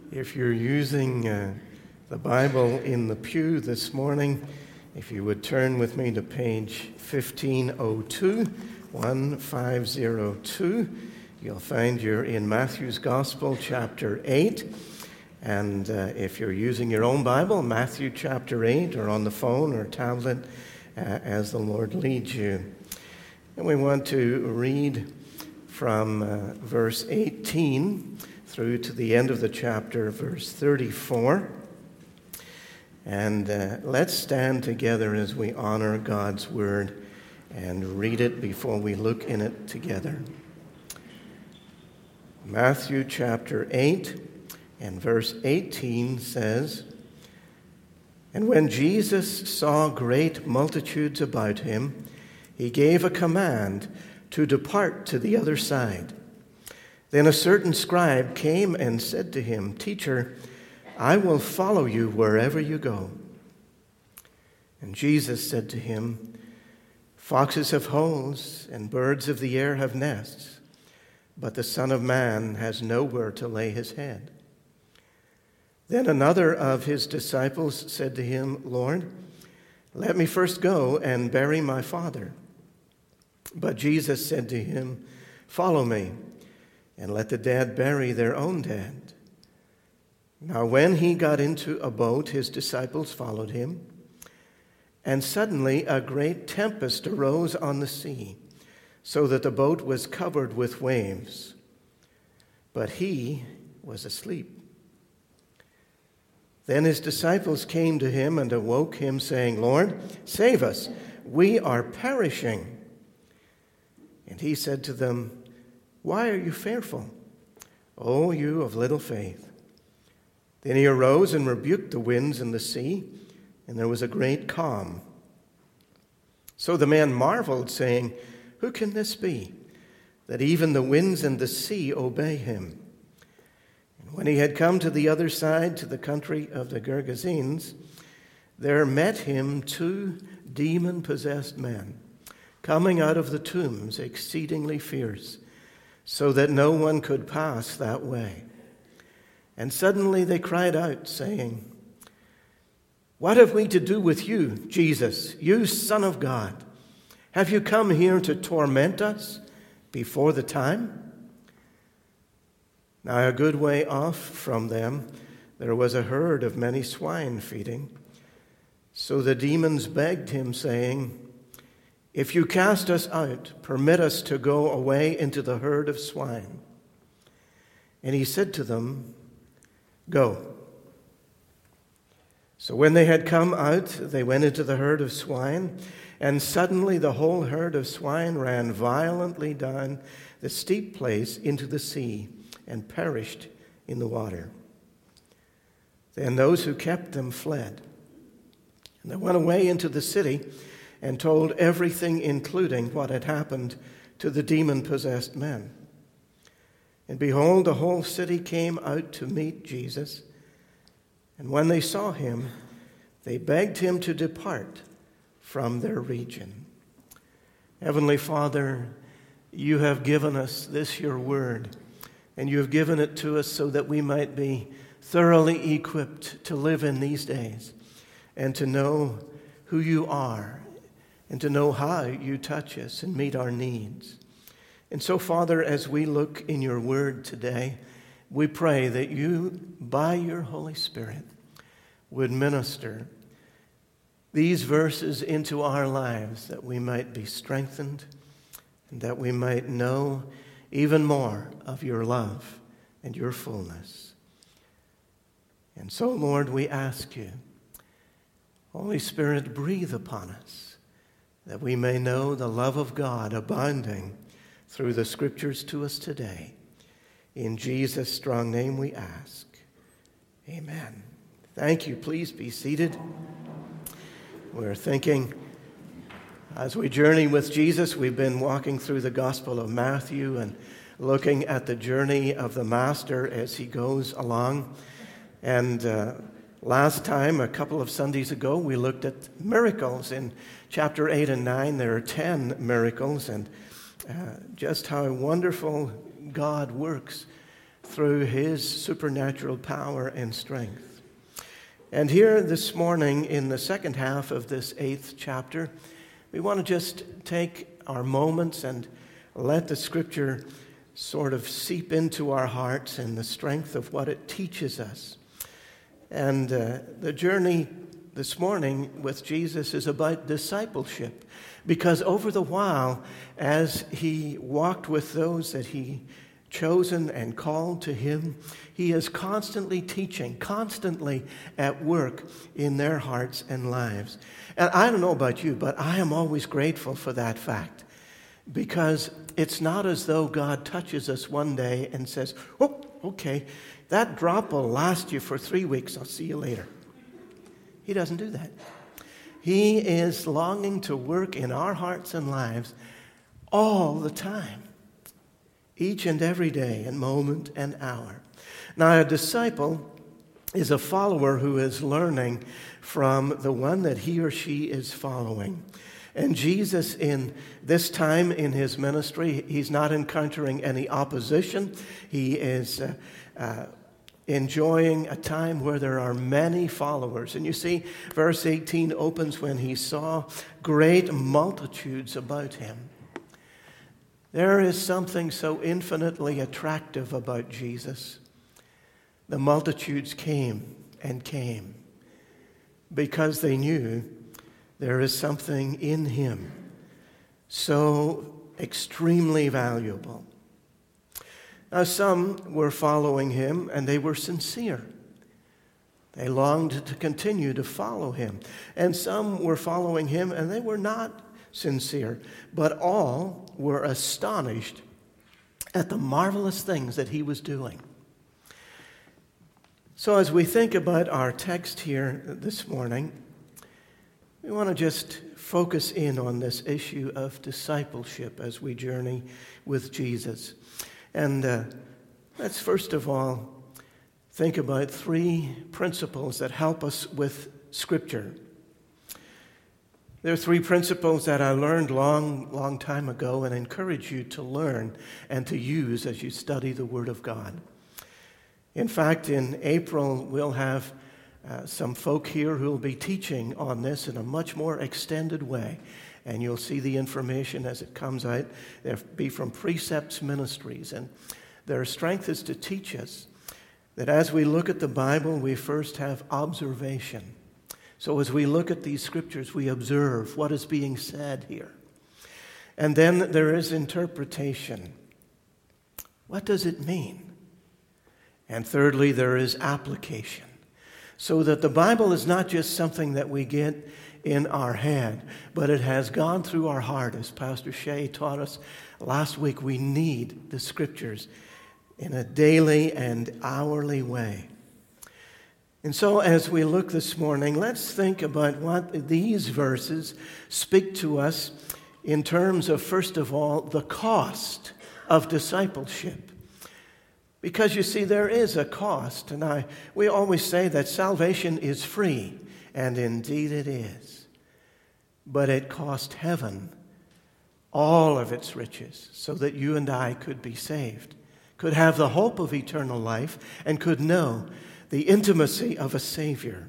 If you're using the Bible in the pew this morning, if you would turn with me to page 1502, you'll find you're in Matthew's Gospel, chapter 8. And if you're using your own Bible, Matthew chapter 8, or on the phone or tablet, as the Lord leads you. And we want to read from verse 18 through to the end of the chapter, verse 34. And let's stand together as we honor God's word and read it before we look in it together. Matthew chapter 8 and verse 18 says, "And when Jesus saw great multitudes about him, he gave a command to depart to the other side. Then a certain scribe came and said to him, 'Teacher, I will follow you wherever you go.' And Jesus said to him, 'Foxes have holes, and birds of the air have nests, but the Son of Man has nowhere to lay his head.' Then another of his disciples said to him, 'Lord, let me first go and bury my father.' But Jesus said to him, 'Follow me, and let the dead bury their own dead.' Now when he got into a boat, his disciples followed him. And suddenly a great tempest arose on the sea, so that the boat was covered with waves. But he was asleep. Then his disciples came to him and awoke him, saying, 'Lord, save us, we are perishing.' And he said to them, 'Why are you fearful, O you of little faith?' Then he arose and rebuked the winds and the sea, and there was a great calm. So the men marveled, saying, 'Who can this be, that even the winds and the sea obey him?' And when he had come to the other side, to the country of the Gergesenes, there met him 2 demon-possessed men, coming out of the tombs, exceedingly fierce, so that no one could pass that way. And suddenly they cried out, saying, 'What have we to do with you, Jesus, you Son of God? Have you come here to torment us before the time?' Now a good way off from them there was a herd of many swine feeding. So the demons begged him, saying, 'If you cast us out, permit us to go away into the herd of swine.' And he said to them, 'Go.' So when they had come out, they went into the herd of swine, and suddenly the whole herd of swine ran violently down the steep place into the sea and perished in the water. Then those who kept them fled. And they went away into the city and told everything, including what had happened to the demon-possessed men. And behold, the whole city came out to meet Jesus. And when they saw him, they begged him to depart from their region." Heavenly Father, you have given us this, your word, and you have given it to us so that we might be thoroughly equipped to live in these days and to know who you are and to know how you touch us and meet our needs. And so, Father, as we look in your word today, we pray that you, by your Holy Spirit, would minister these verses into our lives, that we might be strengthened and that we might know even more of your love and your fullness. And so, Lord, we ask you, Holy Spirit, breathe upon us, that we may know the love of God abounding through the Scriptures to us today. In Jesus' strong name we ask. Amen. Thank you. Please be seated. We're thinking, as we journey with Jesus, we've been walking through the Gospel of Matthew and looking at the journey of the Master as he goes along. And last time, a couple of Sundays ago, we looked at miracles. In chapter 8 and 9, there are 10 miracles, and just how wonderful God works through his supernatural power and strength. And here this morning, in the second half of this 8th chapter, we want to just take our moments and let the Scripture sort of seep into our hearts and the strength of what it teaches us. And the journey this morning with Jesus is about discipleship, because over the while, as he walked with those that he chosen and called to him, he is constantly teaching, constantly at work in their hearts and lives. And I don't know about you, but I am always grateful for that fact, because it's not as though God touches us one day and says, "Oh, okay, that drop will last you for 3 weeks. I'll see you later." He doesn't do that. He is longing to work in our hearts and lives all the time, each and every day and moment and hour. Now, a disciple is a follower who is learning from the one that he or she is following. And Jesus, in this time in his ministry, he's not encountering any opposition. He is enjoying a time where there are many followers. And you see, verse 18 opens when he saw great multitudes about him. There is something so infinitely attractive about Jesus. The multitudes came and came because they knew there is something in him so extremely valuable. Now, some were following him, and they were sincere. They longed to continue to follow him. And some were following him, and they were not sincere. But all were astonished at the marvelous things that he was doing. So as we think about our text here this morning, we want to just focus in on this issue of discipleship as we journey with Jesus. And let's first of all think about 3 principles that help us with Scripture. There are 3 principles that I learned long time ago and encourage you to learn and to use as you study the Word of God. In fact, in April, we'll have some folk here who will be teaching on this in a much more extended way. And you'll see the information as it comes out. They'll be from Precepts Ministries. And their strength is to teach us that as we look at the Bible, we first have observation. So as we look at these scriptures, we observe what is being said here. And then there is interpretation. What does it mean? And thirdly, there is application. So that the Bible is not just something that we get in our head, but it has gone through our heart. As Pastor Shea taught us last week, we need the Scriptures in a daily and hourly way. And so as we look this morning, let's think about what these verses speak to us in terms of, first of all, the cost of discipleship. Because you see, there is a cost. And we always say that salvation is free. And indeed it is. But it cost heaven all of its riches so that you and I could be saved, could have the hope of eternal life, and could know the intimacy of a Savior.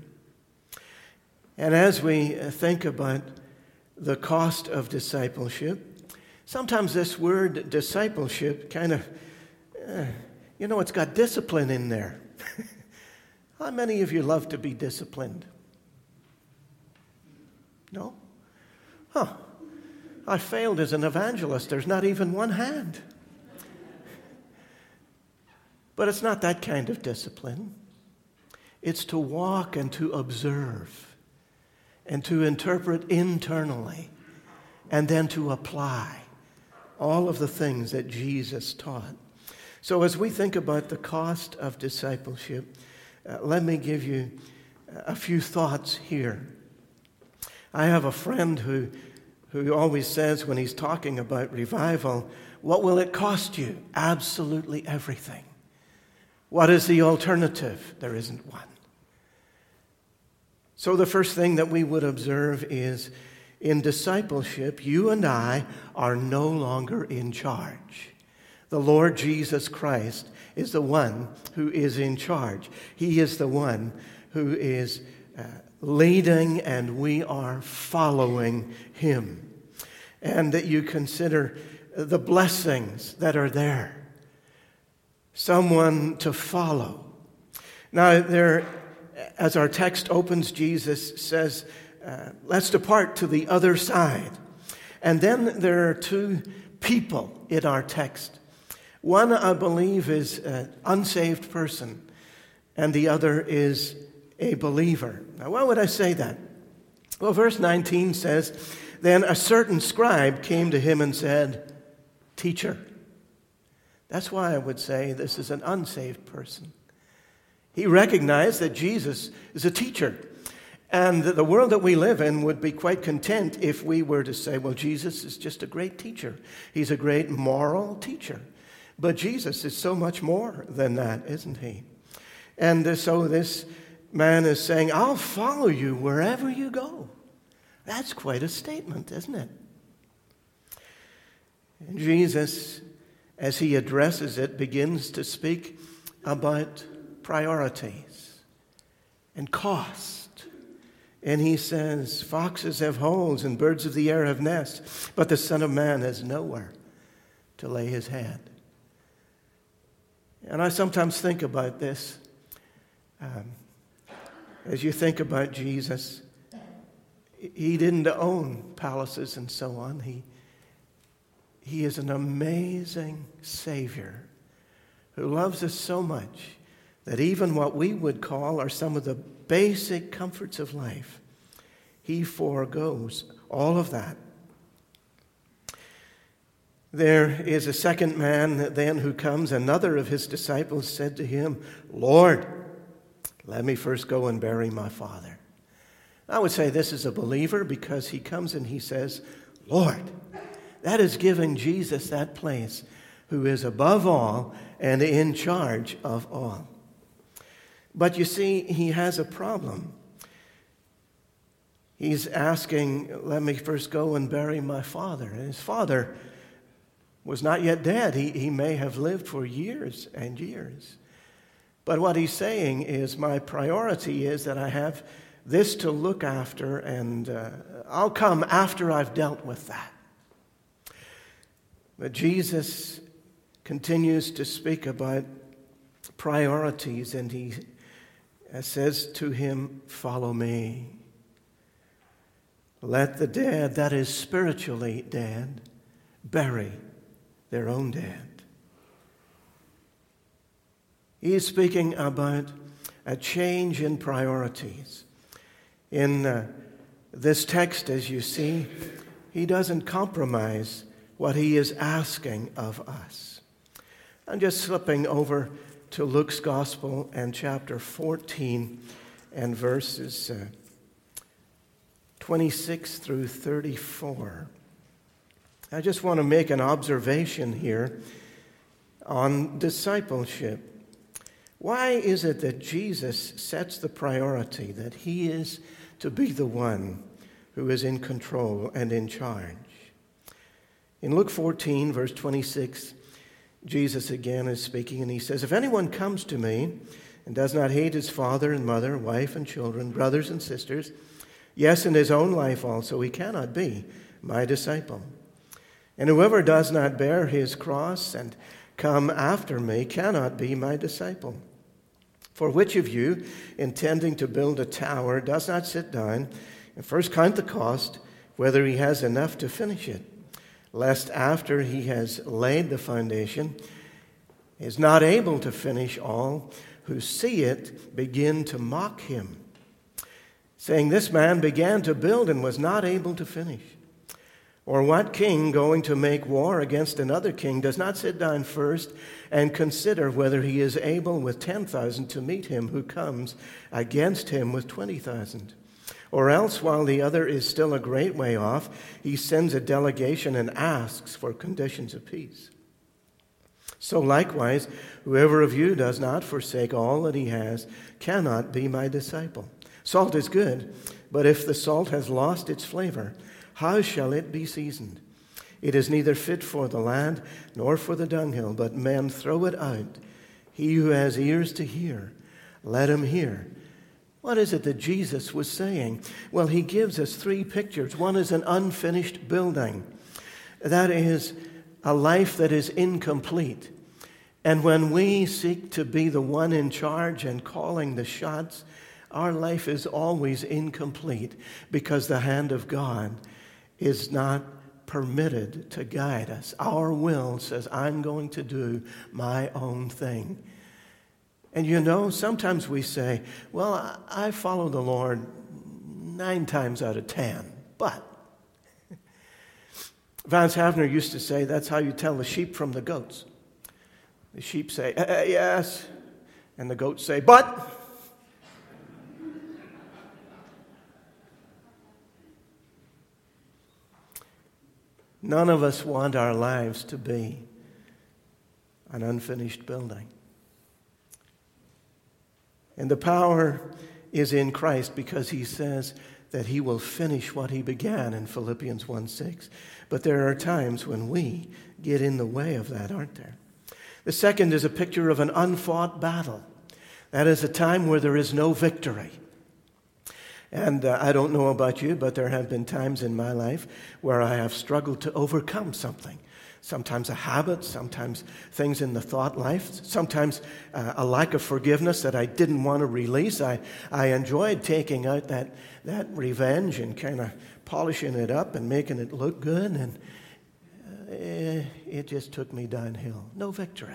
And as we think about the cost of discipleship, sometimes this word discipleship kind of, it's got discipline in there. How many of you love to be disciplined? No? Huh. I failed as an evangelist. There's not even one hand. But it's not that kind of discipline. It's to walk and to observe and to interpret internally and then to apply all of the things that Jesus taught. So as we think about the cost of discipleship, let me give you a few thoughts here. I have a friend who always says when he's talking about revival, what will it cost you? Absolutely everything. What is the alternative? There isn't one. So the first thing that we would observe is in discipleship, you and I are no longer in charge. The Lord Jesus Christ is the one who is in charge. He is the one who is leading, and we are following him. And that you consider the blessings that are there. Someone to follow. Now, there, as our text opens, Jesus says, let's depart to the other side. And then there are two people in our text. One, I believe, is an unsaved person, and the other is a believer. Now, why would I say that? Well, verse 19 says, then a certain scribe came to him and said, Teacher. That's why I would say this is an unsaved person. He recognized that Jesus is a teacher. And the world that we live in would be quite content if we were to say, well, Jesus is just a great teacher. He's a great moral teacher. But Jesus is so much more than that, isn't he? And so this man is saying, I'll follow you wherever you go. That's quite a statement, isn't it? And Jesus, as he addresses it, begins to speak about priorities and cost. And he says, foxes have holes and birds of the air have nests, but the Son of Man has nowhere to lay his head. And I sometimes think about this. As you think about Jesus, he didn't own palaces and so on. He is an amazing Savior who loves us so much that even what we would call are some of the basic comforts of life, he forgoes all of that. There is a second man then who comes. Another of his disciples said to him, Lord, let me first go and bury my father. I would say this is a believer because he comes and he says, Lord. That is giving Jesus that place who is above all and in charge of all. But you see, he has a problem. He's asking, let me first go and bury my father. And his father was not yet dead. He may have lived for years and years. But what he's saying is, my priority is that I have this to look after, and I'll come after I've dealt with that. But Jesus continues to speak about priorities, and he says to him, follow me. Let the dead, that is spiritually dead, bury their own dead. He is speaking about a change in priorities. In this text, as you see, he doesn't compromise what he is asking of us. I'm just slipping over to Luke's Gospel and chapter 14 and verses 26 through 34. I just want to make an observation here on discipleship. Why is it that Jesus sets the priority that he is to be the one who is in control and in charge? In Luke 14, verse 26, Jesus again is speaking, and he says, if anyone comes to me and does not hate his father and mother, wife and children, brothers and sisters, yes, and his own life also, he cannot be my disciple. And whoever does not bear his cross and come after me cannot be my disciple. For which of you, intending to build a tower, does not sit down and first count the cost, whether he has enough to finish it? Lest after he has laid the foundation, he is not able to finish, all who see it begin to mock him, saying, this man began to build and was not able to finish. Or what king going to make war against another king does not sit down first and consider whether he is able with 10,000 to meet him who comes against him with 20,000? Or else, while the other is still a great way off, he sends a delegation and asks for conditions of peace. So likewise, whoever of you does not forsake all that he has cannot be my disciple. Salt is good, but if the salt has lost its flavor, how shall it be seasoned? It is neither fit for the land nor for the dunghill, but men throw it out. He who has ears to hear, let him hear. What is it that Jesus was saying? Well, he gives us three pictures. One is an unfinished building. That is a life that is incomplete. And when we seek to be the one in charge and calling the shots, our life is always incomplete because the hand of God is not permitted to guide us. Our will says, I'm going to do my own thing. And you know, sometimes we say, well, I follow the Lord 9 times out of 10, but Vance Havner used to say, that's how you tell the sheep from the goats. The sheep say, yes, and the goats say, but. None of us want our lives to be an unfinished building. And the power is in Christ because he says that he will finish what he began in Philippians 1:6. But there are times when we get in the way of that, aren't there? The second is a picture of an unfought battle. That is a time where there is no victory. And I don't know about you, but there have been times in my life where I have struggled to overcome something. Sometimes a habit, sometimes things in the thought life, sometimes a lack of forgiveness that I didn't want to release. I enjoyed taking out that revenge and kind of polishing it up and making it look good, and it just took me downhill. No victory.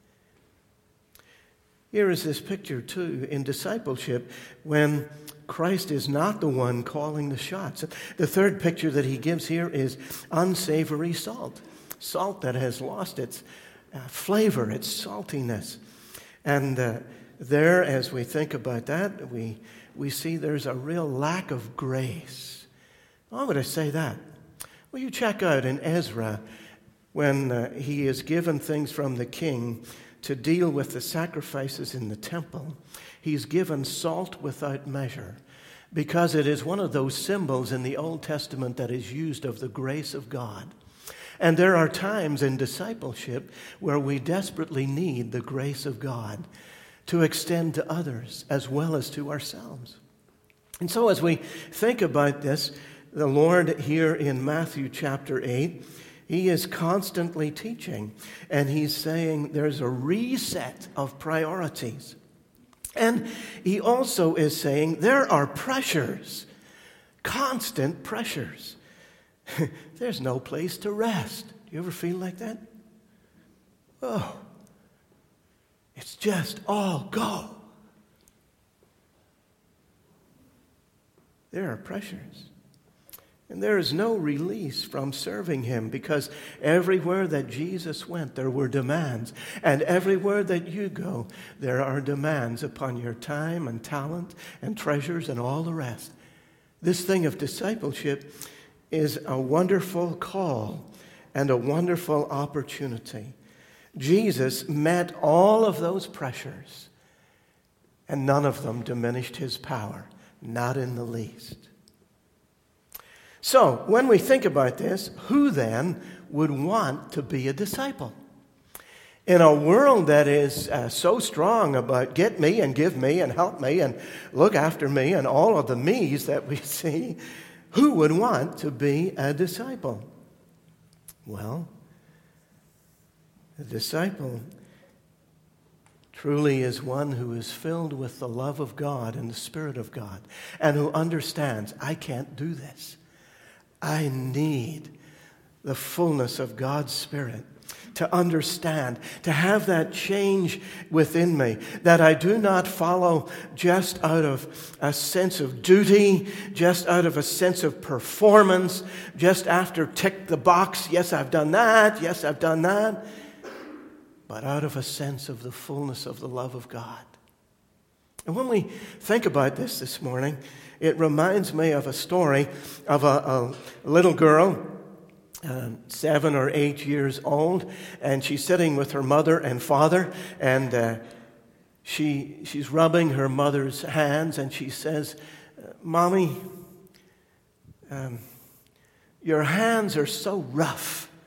Here is this picture, too, in discipleship when Christ is not the one calling the shots. The third picture that he gives here is unsavory salt. Salt that has lost its flavor, its saltiness. And there, as we think about that, we see there's a real lack of grace. Why would I say that? Well, you check out in Ezra when he is given things from the king to deal with the sacrifices in the temple. He's given salt without measure because it is one of those symbols in the Old Testament that is used of the grace of God. And there are times in discipleship where we desperately need the grace of God to extend to others as well as to ourselves. And so as we think about this, the Lord here in Matthew chapter 8, he is constantly teaching, and he's saying there's a reset of priorities. And he also is saying there are pressures, constant pressures. There's no place to rest. Do you ever feel like that? Oh, it's just all go. There are pressures. And there is no release from serving him because everywhere that Jesus went, there were demands. And everywhere that you go, there are demands upon your time and talent and treasures and all the rest. This thing of discipleship is a wonderful call and a wonderful opportunity. Jesus met all of those pressures, and none of them diminished his power, not in the least. So, when we think about this, who then would want to be a disciple? In a world that is so strong about get me and give me and help me and look after me and all of the me's that we see, who would want to be a disciple? Well, a disciple truly is one who is filled with the love of God and the Spirit of God and who understands, I can't do this. I need the fullness of God's Spirit to understand, to have that change within me, that I do not follow just out of a sense of duty, just out of a sense of performance, just after tick the box, yes, I've done that, but out of a sense of the fullness of the love of God. And when we think about this morning, it reminds me of a story of a little girl, 7 or 8 years old, and she's sitting with her mother and father, and she's rubbing her mother's hands, and she says, Mommy, your hands are so rough.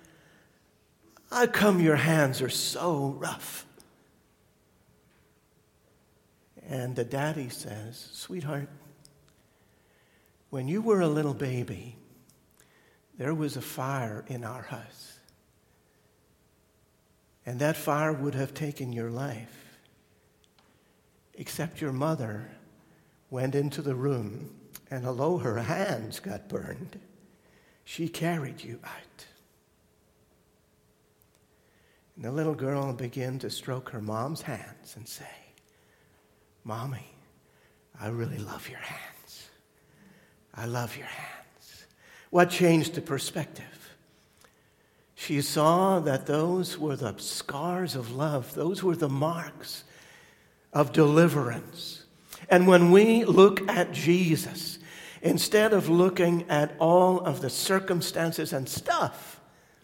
How come your hands are so rough? And the daddy says, sweetheart, when you were a little baby, there was a fire in our house. And that fire would have taken your life. Except your mother went into the room, and although her hands got burned, she carried you out. And the little girl began to stroke her mom's hands and say, Mommy, I really love your hands. I love your hands. What changed the perspective? She saw that those were the scars of love. Those were the marks of deliverance. And when we look at Jesus, instead of looking at all of the circumstances and stuff,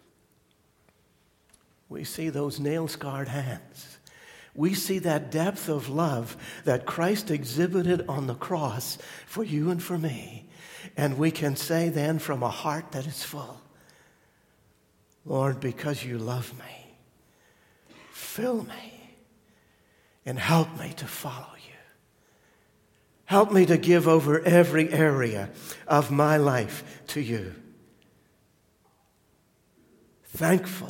we see those nail-scarred hands. We see that depth of love that Christ exhibited on the cross for you and for me. And we can say then from a heart that is full, Lord, because you love me, fill me and help me to follow you. Help me to give over every area of my life to you. Thankfully,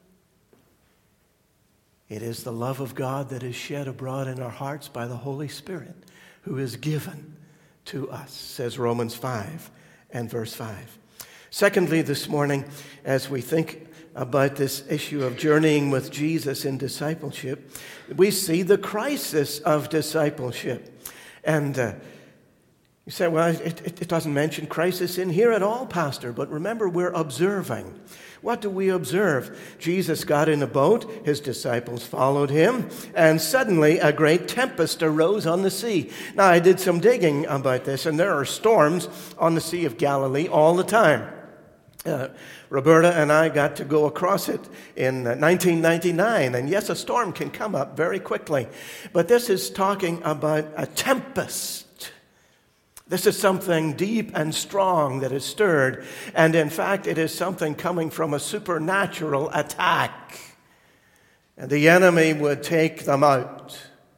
it is the love of God that is shed abroad in our hearts by the Holy Spirit, who is given to us, says Romans 5 and verse 5. Secondly, this morning, as we think about this issue of journeying with Jesus in discipleship, we see the crisis of discipleship. And you say, well, it doesn't mention crisis in here at all, Pastor. But remember, we're observing. What do we observe? Jesus got in a boat, his disciples followed him, and suddenly a great tempest arose on the sea. Now, I did some digging about this, and there are storms on the Sea of Galilee all the time. Roberta and I got to go across it in 1999, and yes, a storm can come up very quickly, but this is talking about a tempest. This is something deep and strong that is stirred, and in fact, it is something coming from a supernatural attack, and the enemy would take them out.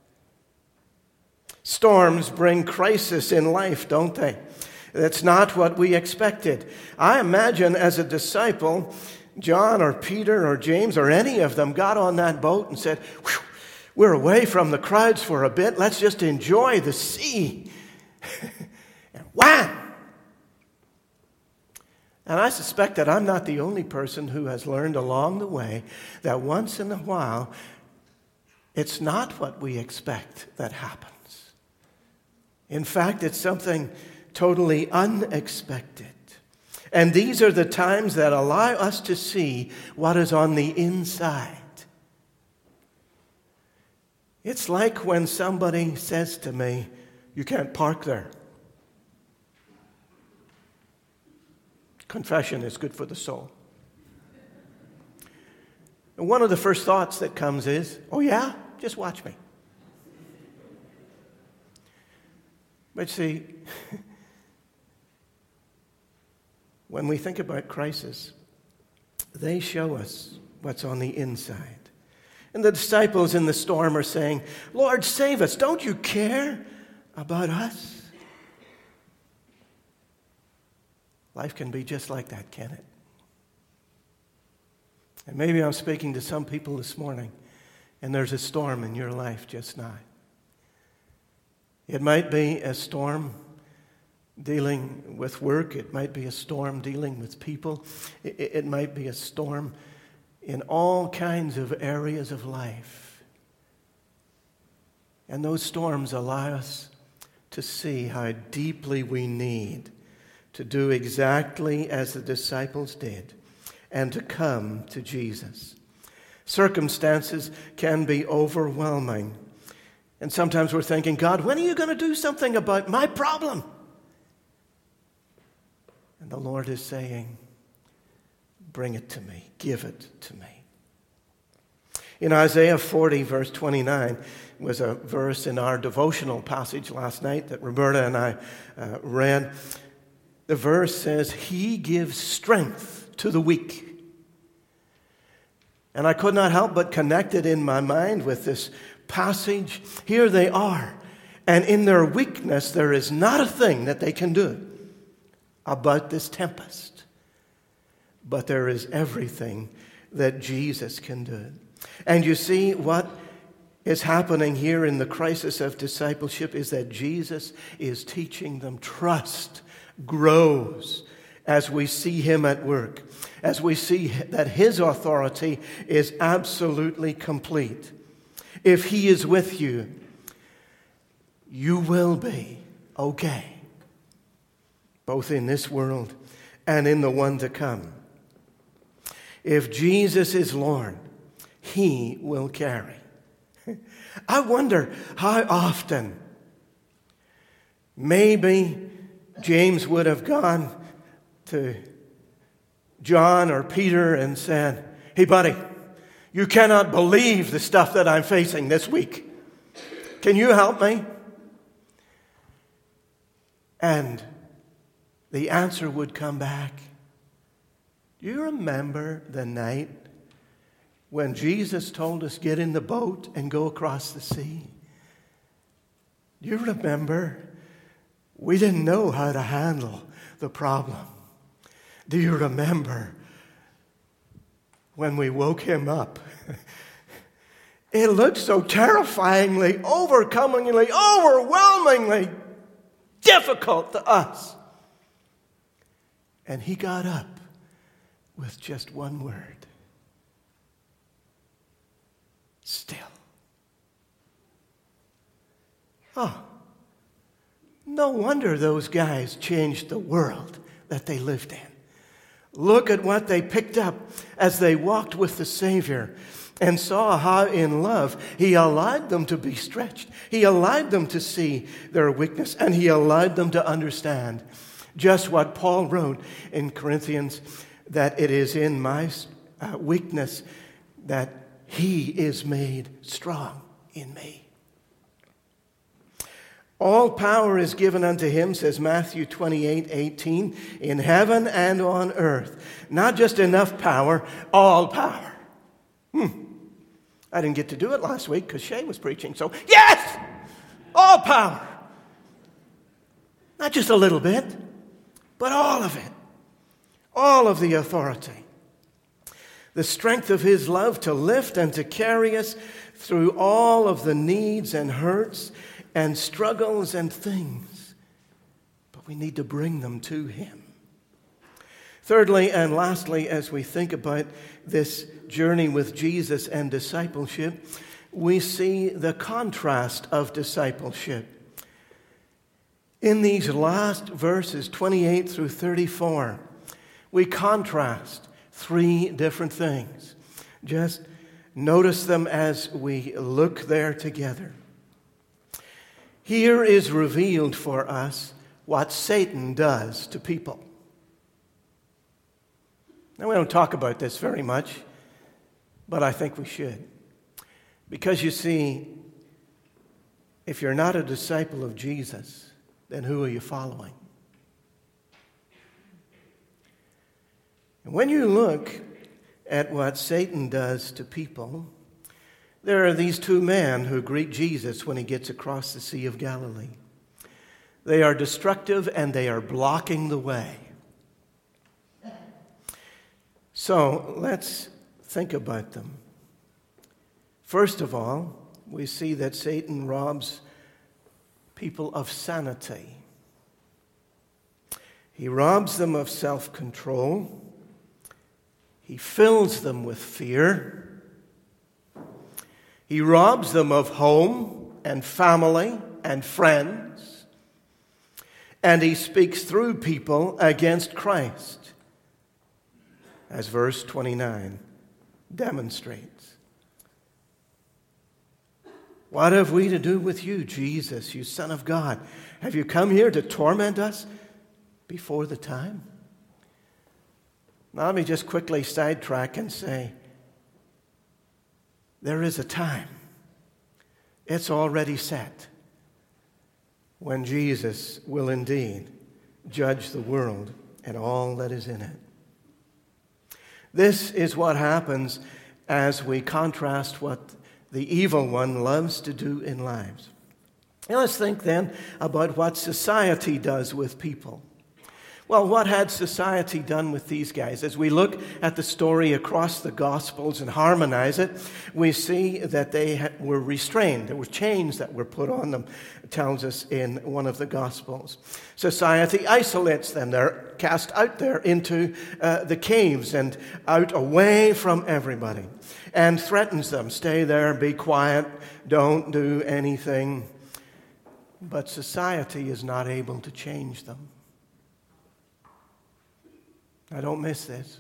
Storms bring crisis in life, don't they? That's not what we expected. I imagine as a disciple, John or Peter or James or any of them got on that boat and said, we're away from the crowds for a bit. Let's just enjoy the sea. And wham! And I suspect that I'm not the only person who has learned along the way that once in a while, it's not what we expect that happens. In fact, it's something totally unexpected. And these are the times that allow us to see what is on the inside. It's like when somebody says to me, you can't park there. Confession is good for the soul. And one of the first thoughts that comes is, oh yeah, just watch me. But see, when we think about crisis, they show us what's on the inside. And the disciples in the storm are saying, Lord, save us. Don't you care about us? Life can be just like that, can it? And maybe I'm speaking to some people this morning, and there's a storm in your life just now. It might be a storm dealing with work. It might be a storm dealing with people. It might be a storm in all kinds of areas of life. And those storms allow us to see how deeply we need to do exactly as the disciples did and to come to Jesus. Circumstances can be overwhelming. And sometimes we're thinking, God, when are you going to do something about my problem? And the Lord is saying, bring it to me. Give it to me. In Isaiah 40, verse 29, was a verse in our devotional passage last night that Roberta and I read. The verse says, He gives strength to the weak. And I could not help but connect it in my mind with this passage. Here they are, and in their weakness there is not a thing that they can do about this tempest. But there is everything that Jesus can do. And you see, what is happening here in the crisis of discipleship is that Jesus is teaching them. Trust grows as we see him at work, as we see that his authority is absolutely complete. If he is with you, you will be okay, both in this world and in the one to come. If Jesus is Lord, he will carry. I wonder how often maybe James would have gone to John or Peter and said, "Hey, buddy, you cannot believe the stuff that I'm facing this week. Can you help me?" And the answer would come back, "Do you remember the night when Jesus told us, get in the boat and go across the sea? Do you remember? We didn't know how to handle the problem. Do you remember when we woke him up? It looked so terrifyingly, overwhelmingly difficult to us. And he got up with just one word. Still." Oh, no wonder those guys changed the world that they lived in. Look at what they picked up as they walked with the Savior and saw how in love he allowed them to be stretched. He allowed them to see their weakness, and he allowed them to understand just what Paul wrote in Corinthians, that it is in my weakness that he is made strong in me. All power is given unto him, says Matthew 28:18, in heaven and on earth. Not just enough power, all power. I didn't get to do it last week because Shay was preaching, so yes! All power. Not just a little bit, but all of it. All of the authority. The strength of his love to lift and to carry us through all of the needs and hurts and struggles and things. But we need to bring them to him. Thirdly and lastly, as we think about this journey with Jesus and discipleship, we see the contrast of discipleship. In these last verses, 28 through 34, we contrast three different things. Just notice them as we look there together. Here is revealed for us what Satan does to people. Now, we don't talk about this very much, but I think we should. Because you see, if you're not a disciple of Jesus, then who are you following? And when you look at what Satan does to people, there are these two men who greet Jesus when he gets across the Sea of Galilee. They are destructive and they are blocking the way. So let's think about them. First of all, we see that Satan robs people of sanity. He robs them of self-control. He fills them with fear. He robs them of home and family and friends. And he speaks through people against Christ, as verse 29 demonstrates. What have we to do with you, Jesus, you Son of God? Have you come here to torment us before the time? Now let me just quickly sidetrack and say, there is a time. It's already set when Jesus will indeed judge the world and all that is in it. This is what happens as we contrast what the evil one loves to do in lives. Now let's think then about what society does with people. Well, what had society done with these guys? As we look at the story across the Gospels and harmonize it, we see that they were restrained. There were chains that were put on them, it tells us in one of the Gospels. Society isolates them. They're cast out there into the caves and out away from everybody, and threatens them. Stay there, be quiet, don't do anything. But society is not able to change them. Now, don't miss this.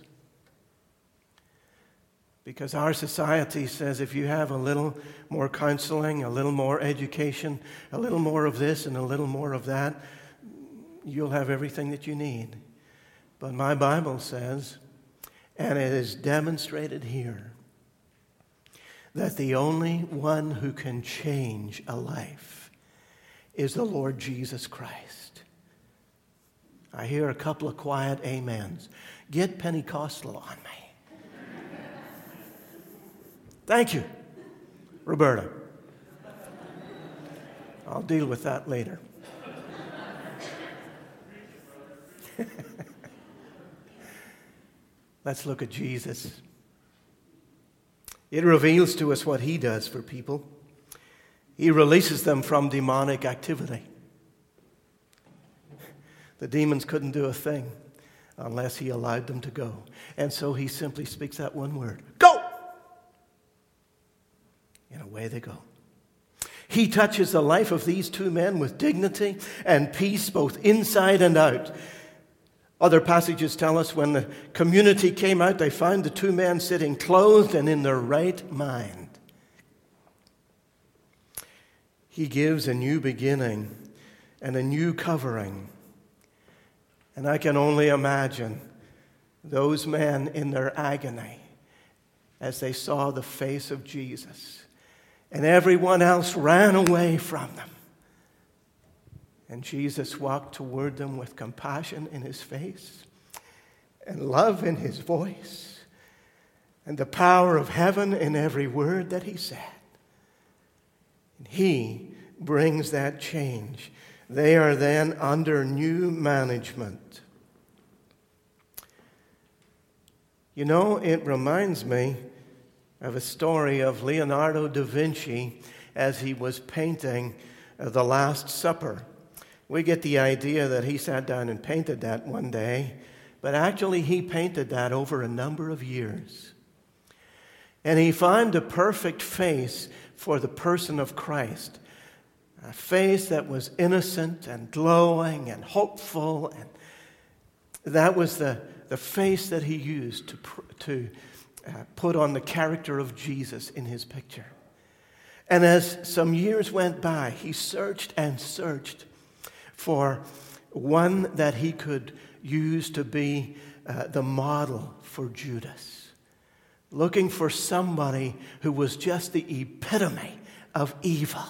Because our society says if you have a little more counseling, a little more education, a little more of this and a little more of that, you'll have everything that you need. But my Bible says, and it is demonstrated here, that the only one who can change a life is the Lord Jesus Christ. I hear a couple of quiet amens. Get Pentecostal on me. Thank you, Roberta. I'll deal with that later. Let's look at Jesus. It reveals to us what he does for people. He releases them from demonic activity. The demons couldn't do a thing unless he allowed them to go. And so he simply speaks that one word, go! And away they go. He touches the life of these two men with dignity and peace both inside and out. Other passages tell us when the community came out, they found the two men sitting clothed and in their right mind. He gives a new beginning and a new covering. And I can only imagine those men in their agony as they saw the face of Jesus. And everyone else ran away from them. And Jesus walked toward them with compassion in his face and love in his voice and the power of heaven in every word that he said. And he brings that change. They are then under new management. You know, it reminds me of a story of Leonardo da Vinci as he was painting The Last Supper. We get the idea that he sat down and painted that one day, but actually he painted that over a number of years. And he found a perfect face for the person of Christ. A face that was innocent and glowing and hopeful. And that was the face that he used to put on the character of Jesus in his picture. And as some years went by, he searched and searched for one that he could use to be the model for Judas. Looking for somebody who was just the epitome of evil.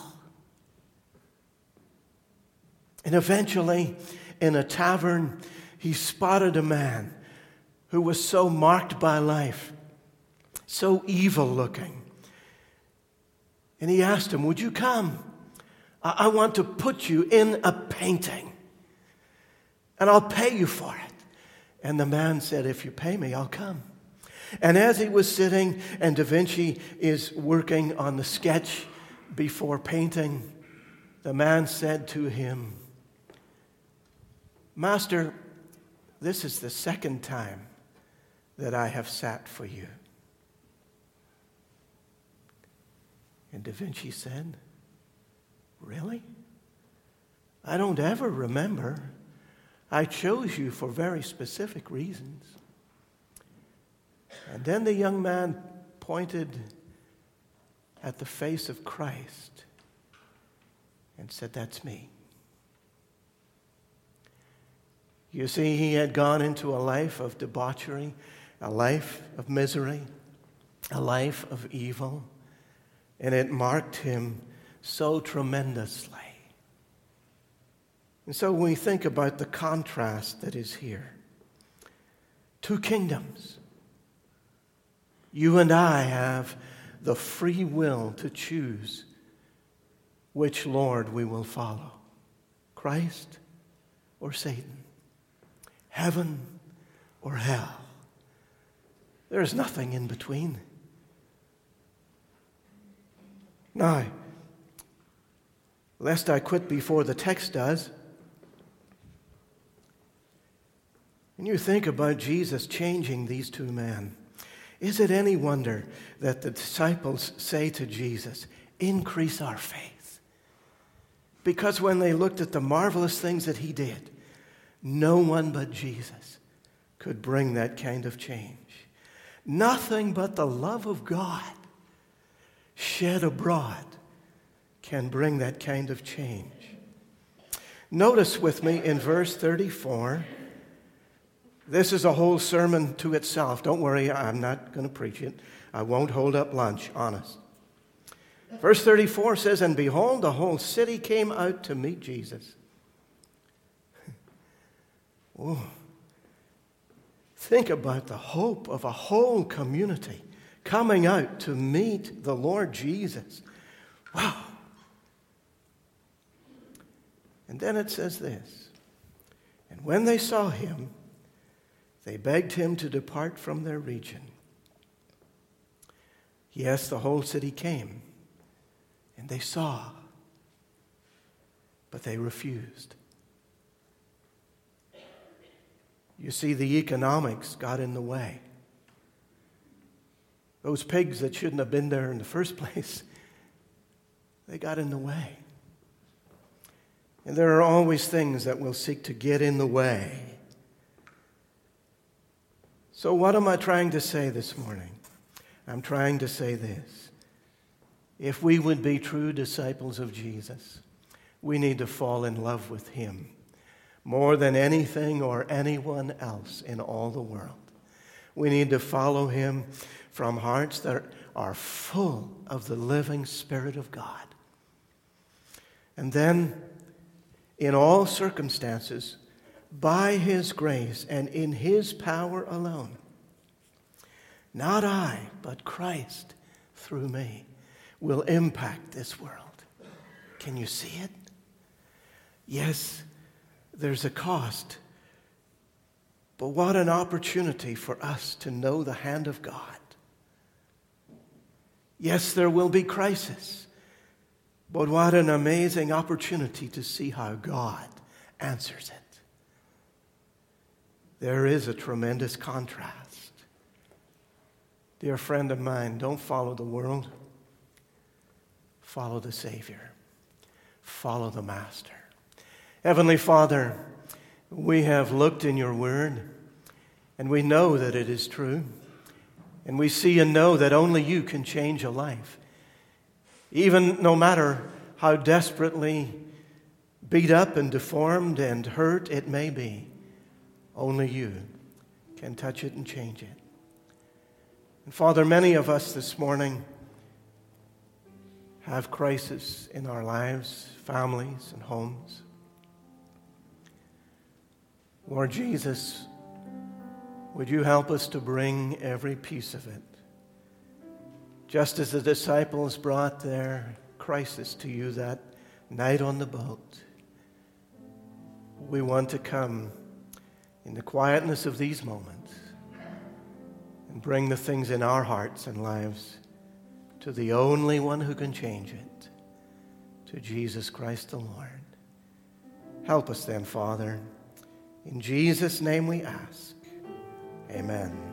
And eventually, in a tavern, he spotted a man who was so marked by life, so evil looking. And he asked him, would you come? I want to put you in a painting, and I'll pay you for it. And the man said, if you pay me, I'll come. And as he was sitting, and Da Vinci is working on the sketch before painting, the man said to him, Master, this is the second time that I have sat for you. And Da Vinci said, really? I don't ever remember. I chose you for very specific reasons. And then the young man pointed at the face of Christ and said, that's me. You see, he had gone into a life of debauchery, a life of misery, a life of evil, and it marked him so tremendously. And so when we think about the contrast that is here, two kingdoms, You and I have the free will to choose which Lord we will follow, Christ or Satan, heaven or hell. There's nothing in between. Now, lest I quit before the text does, when you think about Jesus changing these two men, is it any wonder that the disciples say to Jesus, "Increase our faith"? Because when they looked at the marvelous things that he did, no one but Jesus could bring that kind of change. Nothing but the love of God shed abroad can bring that kind of change. Notice with me in verse 34, this is a whole sermon to itself. Don't worry, I'm not going to preach it. I won't hold up lunch, honest. Verse 34 says, "And behold, the whole city came out to meet Jesus." Oh, think about the hope of a whole community coming out to meet the Lord Jesus. Wow. And then it says this, "And when they saw him, they begged him to depart from their region." Yes, the whole city came, and they saw, but they refused. You see, the economics got in the way. Those pigs that shouldn't have been there in the first place, they got in the way. And there are always things that will seek to get in the way. So what am I trying to say this morning? I'm trying to say this. If we would be true disciples of Jesus, we need to fall in love with him more than anything or anyone else in all the world. We need to follow him from hearts that are full of the living Spirit of God. And then, in all circumstances, by his grace and in his power alone, not I, but Christ through me, will impact this world. Can you see it? Yes, there's a cost. But what an opportunity for us to know the hand of God. Yes, there will be crisis. But what an amazing opportunity to see how God answers it. There is a tremendous contrast. Dear friend of mine, don't follow the world. Follow the Savior. Follow the Master. Heavenly Father, we have looked in your word, and we know that it is true. And we see and know that only you can change a life. Even no matter how desperately beat up and deformed and hurt it may be, only you can touch it and change it. And Father, many of us this morning have crisis in our lives, families, and homes. Lord Jesus, would you help us to bring every piece of it? Just as the disciples brought their crisis to you that night on the boat, we want to come in the quietness of these moments and bring the things in our hearts and lives to the only one who can change it, to Jesus Christ the Lord. Help us then, Father. In Jesus' name we ask. Amen.